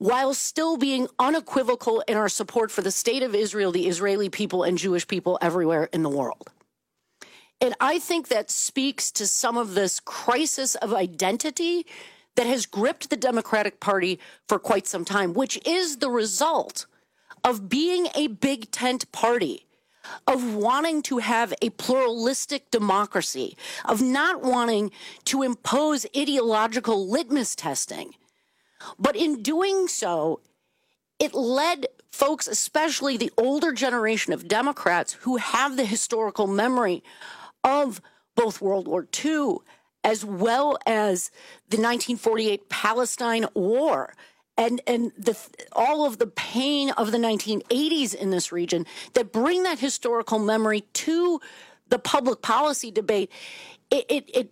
while still being unequivocal in our support for the state of Israel, the Israeli people, and Jewish people everywhere in the world. And I think that speaks to some of this crisis of identity that has gripped the Democratic Party for quite some time, which is the result of being a big tent party, of wanting to have a pluralistic democracy, of not wanting to impose ideological litmus testing. But in doing so, it led folks, especially the older generation of Democrats who have the historical memory of both World War II as well as the 1948 Palestine War and all of the pain of the 1980s in this region, that bring that historical memory to the public policy debate. It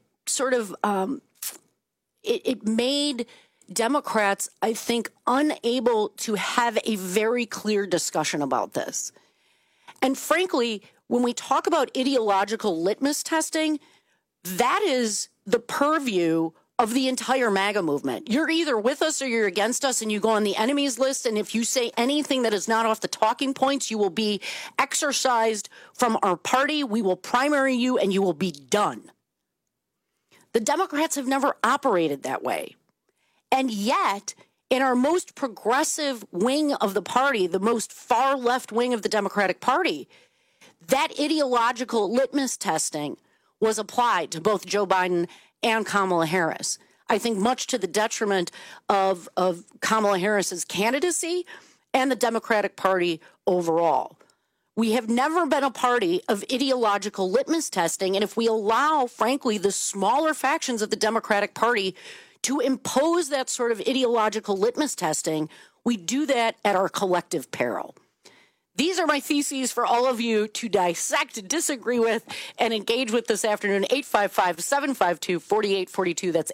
made Democrats, I think, unable to have a very clear discussion about this. And frankly, when we talk about ideological litmus testing, that is the purview of the entire MAGA movement. You're either with us or you're against us, and you go on the enemies list. And if you say anything that is not off the talking points, you will be exorcised from our party. We will primary you and you will be done. The Democrats have never operated that way. And yet, in our most progressive wing of the party, the most far left wing of the Democratic Party, that ideological litmus testing was applied to both Joe Biden and Kamala Harris. I think much to the detriment of Kamala Harris's candidacy and the Democratic Party overall. We have never been a party of ideological litmus testing, and if we allow, frankly, the smaller factions of the Democratic Party to impose that sort of ideological litmus testing, we do that at our collective peril. These are my theses for all of you to dissect, disagree with, and engage with this afternoon. 855-752-4842. That's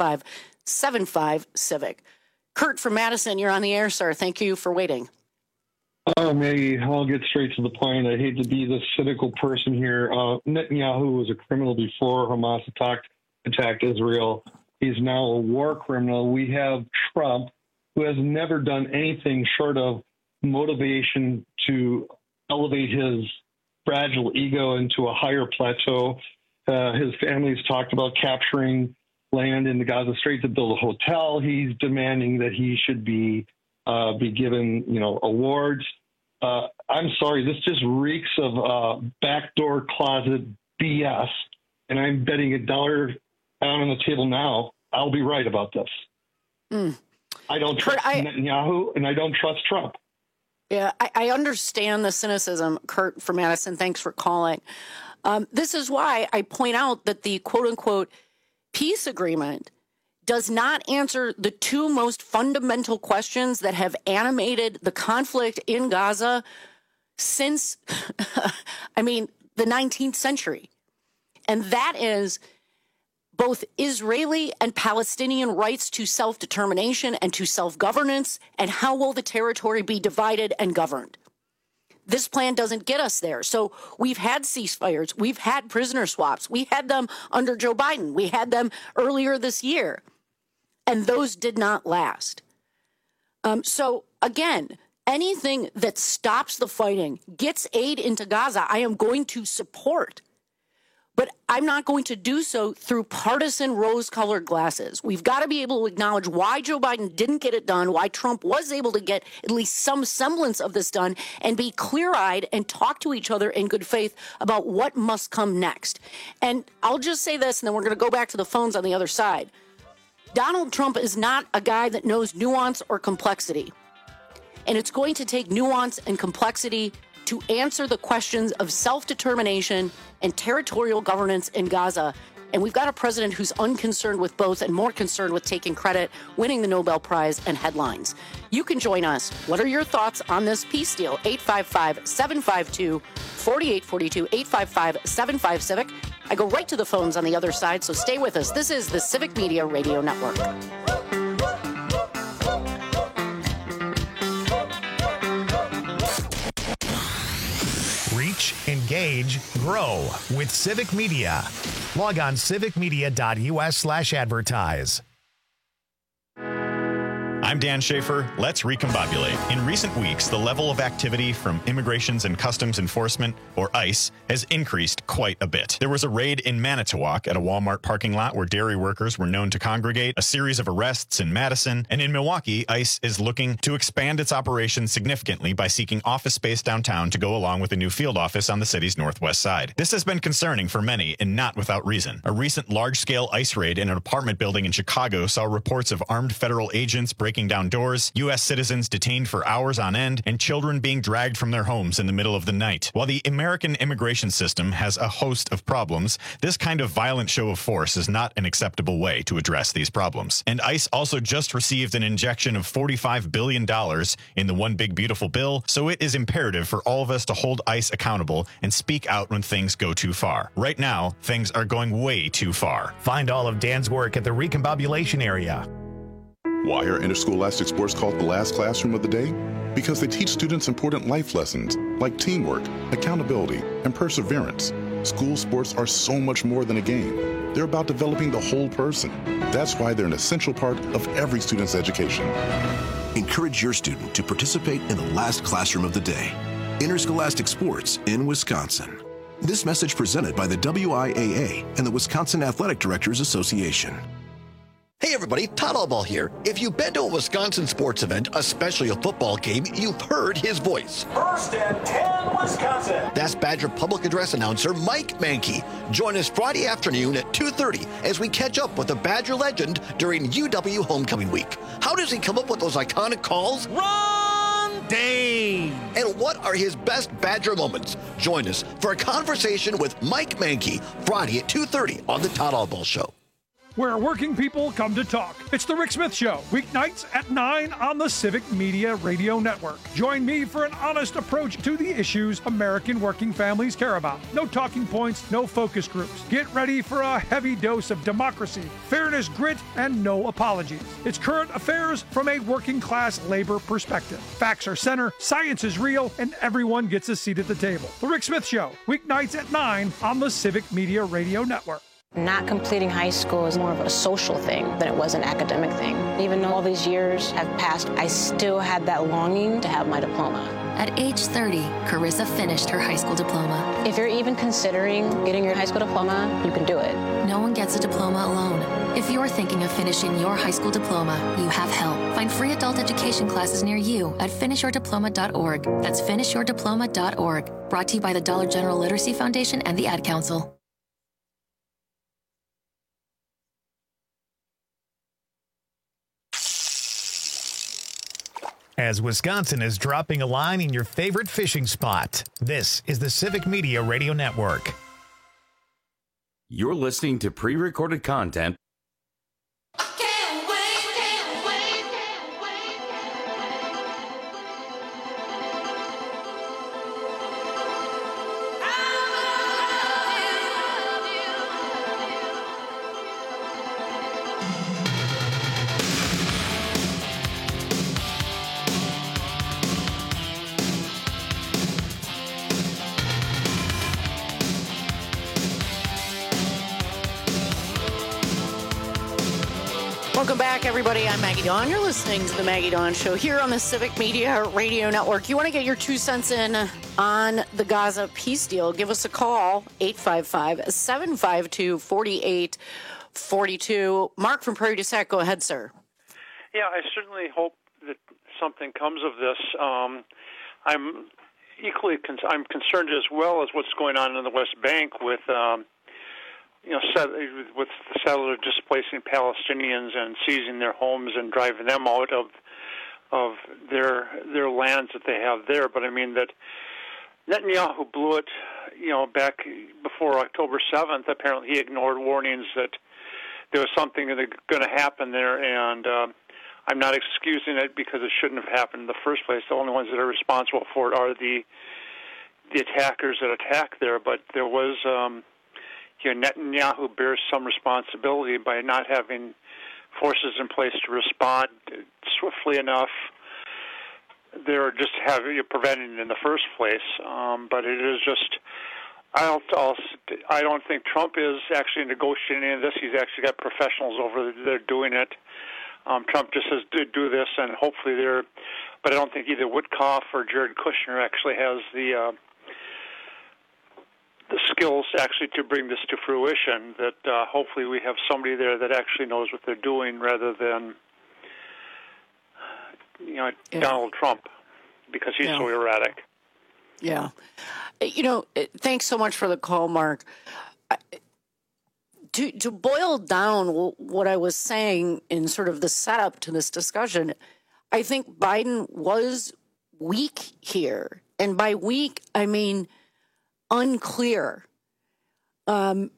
855-75-CIVIC. Kurt from Madison, you're on the air, sir. Thank you for waiting. Oh, Maggie, I'll get straight to the point. I hate to be the cynical person here. Netanyahu was a criminal before Hamas attacked Israel. He's now a war criminal. We have Trump, who has never done anything short of motivation to elevate his fragile ego into a higher plateau. His family's talked about capturing land in the Gaza Strait to build a hotel. He's demanding that he should be given, awards. I'm sorry, this just reeks of backdoor closet BS. And I'm betting $1 down on the table now. I'll be right about this. I don't trust Netanyahu, and I don't trust Trump. Yeah, I understand the cynicism, Kurt from Madison. Thanks for calling. This is why I point out that the quote-unquote peace agreement does not answer the two most fundamental questions that have animated the conflict in Gaza since, the 19th century. And that is both Israeli and Palestinian rights to self-determination and to self-governance, and how will the territory be divided and governed. This plan doesn't get us there. So we've had ceasefires. We've had prisoner swaps. We had them under Joe Biden. We had them earlier this year. And those did not last. So again, anything that stops the fighting, gets aid into Gaza, I am going to support. But I'm not going to do so through partisan rose-colored glasses. We've got to be able to acknowledge why Joe Biden didn't get it done, why Trump was able to get at least some semblance of this done, and be clear-eyed and talk to each other in good faith about what must come next. And I'll just say this, and then we're going to go back to the phones on the other side. Donald Trump is not a guy that knows nuance or complexity. And it's going to take nuance and complexity to answer the questions of self-determination and territorial governance in Gaza. And we've got a president who's unconcerned with both and more concerned with taking credit, winning the Nobel Prize, and headlines. You can join us. What are your thoughts on this peace deal? 855-752-4842, 855-75-CIVIC. I go right to the phones on the other side, so stay with us. This is the Civic Media Radio Network. Reach, engage, grow with Civic Media. Log on civicmedia.us/advertise. I'm Dan Schaefer. Let's recombobulate. In recent weeks, the level of activity from Immigrations and Customs Enforcement, or ICE, has increased quite a bit. There was a raid in Manitowoc at a Walmart parking lot where dairy workers were known to congregate, a series of arrests in Madison, and in Milwaukee, ICE is looking to expand its operations significantly by seeking office space downtown to go along with a new field office on the city's northwest side. This has been concerning for many, and not without reason. A recent large-scale ICE raid in an apartment building in Chicago saw reports of armed federal agents breaking down doors, U.S. citizens detained for hours on end, and children being dragged from their homes in the middle of the night. While the American immigration system has a host of problems, this kind of violent show of force is not an acceptable way to address these problems. And ICE also just received an injection of $45 billion in the One Big Beautiful Bill, so it is imperative for all of us to hold ICE accountable and speak out when things go too far. Right now, things are going way too far. Find all of Dan's work at the Recombobulation area. Why are interscholastic sports called the last classroom of the day? Because they teach students important life lessons like teamwork, accountability, and perseverance. School sports are so much more than a game. They're about developing the whole person. That's why they're an essential part of every student's education. Encourage your student to participate in the last classroom of the day. Interscholastic sports in Wisconsin. This message presented by the WIAA and the Wisconsin Athletic Directors Association. Hey everybody, Todd Allball here. If you've been to a Wisconsin sports event, especially a football game, you've heard his voice. First and 10, Wisconsin. That's Badger public address announcer Mike Mankey. Join us Friday afternoon at 2:30 as we catch up with the Badger legend during UW Homecoming Week. How does he come up with those iconic calls? Ron Dane. And what are his best Badger moments? Join us for a conversation with Mike Mankey Friday at 2:30 on the Todd Allball Show. Where working people come to talk. It's the Rick Smith Show, weeknights at 9 on the Civic Media Radio Network. Join me for an honest approach to the issues American working families care about. No talking points, no focus groups. Get ready for a heavy dose of democracy, fairness, grit, and no apologies. It's current affairs from a working class labor perspective. Facts are center, science is real, and everyone gets a seat at the table. The Rick Smith Show, weeknights at 9 on the Civic Media Radio Network. Not completing high school is more of a social thing than it was an academic thing. Even though all these years have passed, I still had that longing to have my diploma. At age 30, Carissa finished her high school diploma. If you're even considering getting your high school diploma, you can do it. No one gets a diploma alone. If you're thinking of finishing your high school diploma, you have help. Find free adult education classes near you at finishyourdiploma.org. That's finishyourdiploma.org. Brought to you by the Dollar General Literacy Foundation and the Ad Council. As Wisconsin is dropping a line in your favorite fishing spot, this is the Civic Media Radio Network. You're listening to pre-recorded content. Welcome back, everybody. I'm Maggie Dawn. You're listening to the Maggie Dawn Show here on the Civic Media Radio Network. You want to get your 2 cents in on the Gaza peace deal? Give us a call, 855-752-4842. Mark from Prairie du Sac, go ahead, sir. Yeah, I certainly hope that something comes of this. I'm I'm concerned as well as what's going on in the West Bank with with the settler displacing Palestinians and seizing their homes and driving them out of their lands that they have there. But I mean that Netanyahu blew it, back before October 7th. Apparently he ignored warnings that there was something going to happen there, and I'm not excusing it because it shouldn't have happened in the first place. The only ones that are responsible for it are the attackers that attacked there. But there was Netanyahu bears some responsibility by not having forces in place to respond swiftly enough. They're just preventing it in the first place. But it is just, I don't think Trump is actually negotiating any of this. He's actually got professionals over there doing it. Trump just says do this, and hopefully they're. But I don't think either Witkoff or Jared Kushner actually has the skills actually to bring this to fruition. That hopefully we have somebody there that actually knows what they're doing, rather than Donald Trump, because he's so erratic. Yeah. Thanks so much for the call, Mark. To boil down what I was saying in sort of the setup to this discussion, I think Biden was weak here. And by weak, I mean unclear and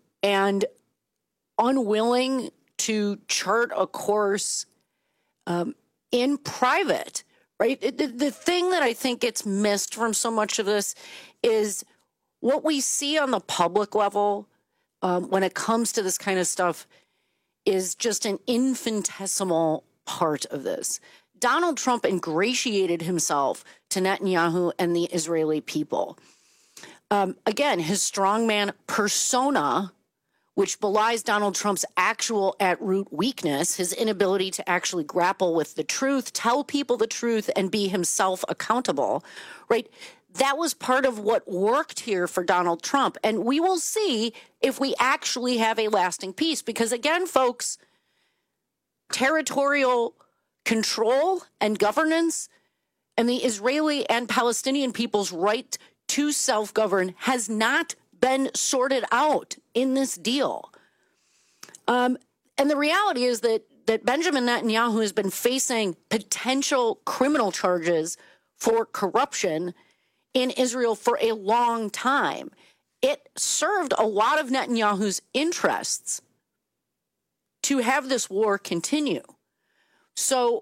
unwilling to chart a course in private, right? The thing that I think gets missed from so much of this is what we see on the public level when it comes to this kind of stuff is just an infinitesimal part of this. Donald Trump ingratiated himself to Netanyahu and the Israeli people. Again, his strongman persona, which belies Donald Trump's actual at-root weakness, his inability to actually grapple with the truth, tell people the truth, and be himself accountable, right? That was part of what worked here for Donald Trump. And we will see if we actually have a lasting peace. Because again, folks, territorial control and governance and the Israeli and Palestinian people's right to self-govern has not been sorted out in this deal. And the reality is that Benjamin Netanyahu has been facing potential criminal charges for corruption in Israel for a long time. It served a lot of Netanyahu's interests to have this war continue. So,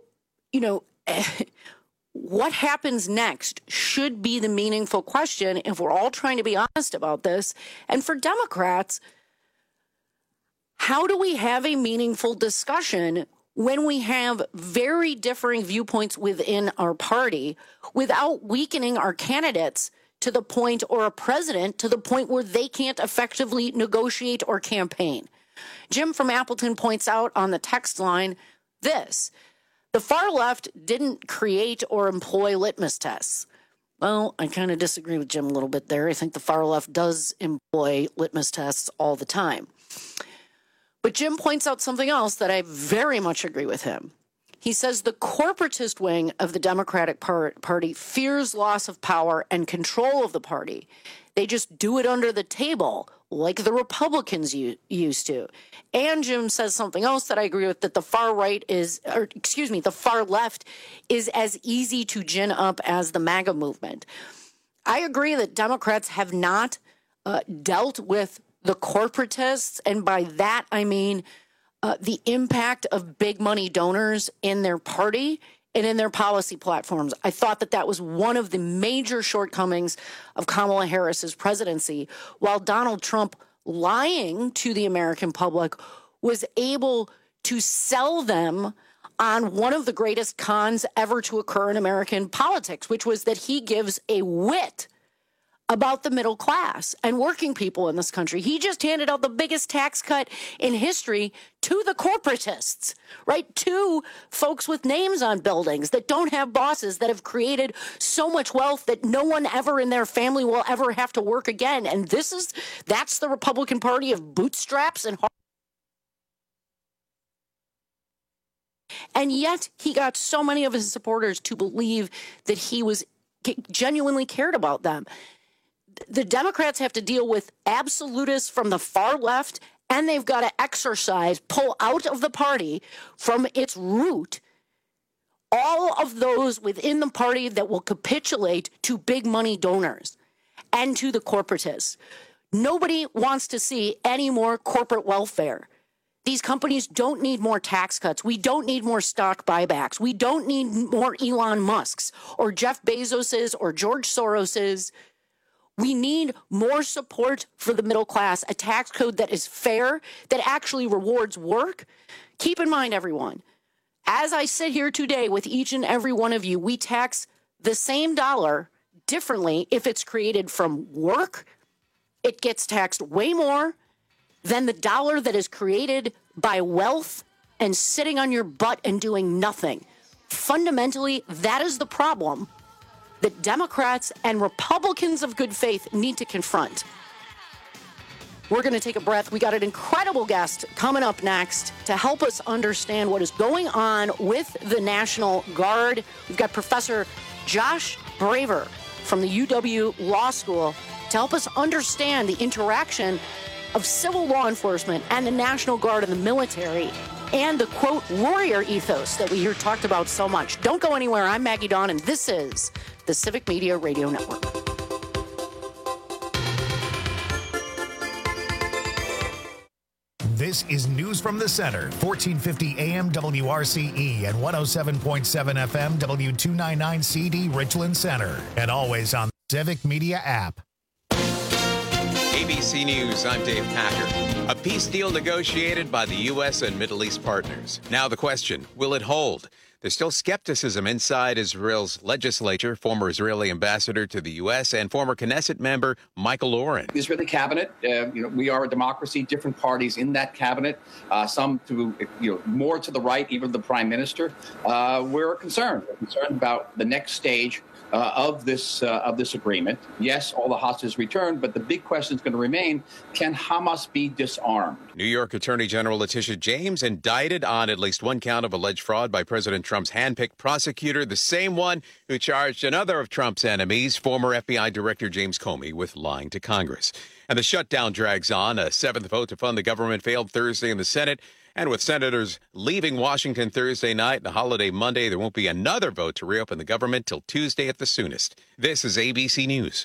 what happens next should be the meaningful question if we're all trying to be honest about this. And for Democrats, how do we have a meaningful discussion when we have very differing viewpoints within our party without weakening our candidates to the point, or a president to the point where they can't effectively negotiate or campaign? Jim from Appleton points out on the text line this: the far left didn't create or employ litmus tests. Well, I kind of disagree with Jim a little bit there. I think the far left does employ litmus tests all the time. But Jim points out something else that I very much agree with him. He says the corporatist wing of the Democratic Party fears loss of power and control of the party. They just do it under the table like the Republicans used to. And Jim says something else that I agree with, that the far left is as easy to gin up as the MAGA movement. I agree that Democrats have not dealt with the corporatists, and by that I mean the impact of big money donors in their party and in their policy platforms. I thought that was one of the major shortcomings of Kamala Harris's presidency, while Donald Trump, lying to the American public, was able to sell them on one of the greatest cons ever to occur in American politics, which was that he gives a wit about the middle class and working people in this country. He just handed out the biggest tax cut in history to the corporatists, right? To folks with names on buildings that don't have bosses, that have created so much wealth that no one ever in their family will ever have to work again. And that's the Republican Party of bootstraps and hard. And yet he got so many of his supporters to believe that he was genuinely cared about them. The Democrats have to deal with absolutists from the far left, and they've got to pull out of the party from its root all of those within the party that will capitulate to big money donors and to the corporatists. Nobody wants to see any more corporate welfare. These companies don't need more tax cuts. We don't need more stock buybacks. We don't need more Elon Musk's or Jeff Bezos's or George Soros's. We need more support for the middle class, a tax code that is fair, that actually rewards work. Keep in mind, everyone, as I sit here today with each and every one of you, we tax the same dollar differently. If it's created from work, it gets taxed way more than the dollar that is created by wealth and sitting on your butt and doing nothing. Fundamentally, that is the problem that Democrats and Republicans of good faith need to confront. We're going to take a breath. We got an incredible guest coming up next to help us understand what is going on with the National Guard. We've got Professor Josh Braver from the UW Law School to help us understand the interaction of civil law enforcement and the National Guard and the military and the, quote, warrior ethos that we hear talked about so much. Don't go anywhere. I'm Maggie Dawn, and this is the Civic Media Radio Network. This is News from the Center, 1450 AM WRCE and 107.7 FM W299CD Richland Center, and always on the Civic Media app. ABC News, I'm Dave Packer. A peace deal negotiated by the U.S. and Middle East partners. Now the question, will it hold? There's still skepticism inside Israel's legislature. Former Israeli ambassador to the U.S. and former Knesset member Michael Oren. The Israeli cabinet, we are a democracy, different parties in that cabinet, some to, more to the right, even the prime minister. We're concerned. We're concerned about the next stage of this agreement. Yes, all the hostages returned, but the big question is going to remain, can Hamas be disarmed? New York Attorney General Letitia James indicted on at least one count of alleged fraud by President Trump's handpicked prosecutor, the same one who charged another of Trump's enemies, former FBI Director James Comey, with lying to Congress. And the shutdown drags on. A seventh vote to fund the government failed Thursday in the Senate. And with senators leaving Washington Thursday night and a holiday Monday, there won't be another vote to reopen the government till Tuesday at the soonest. This is ABC News.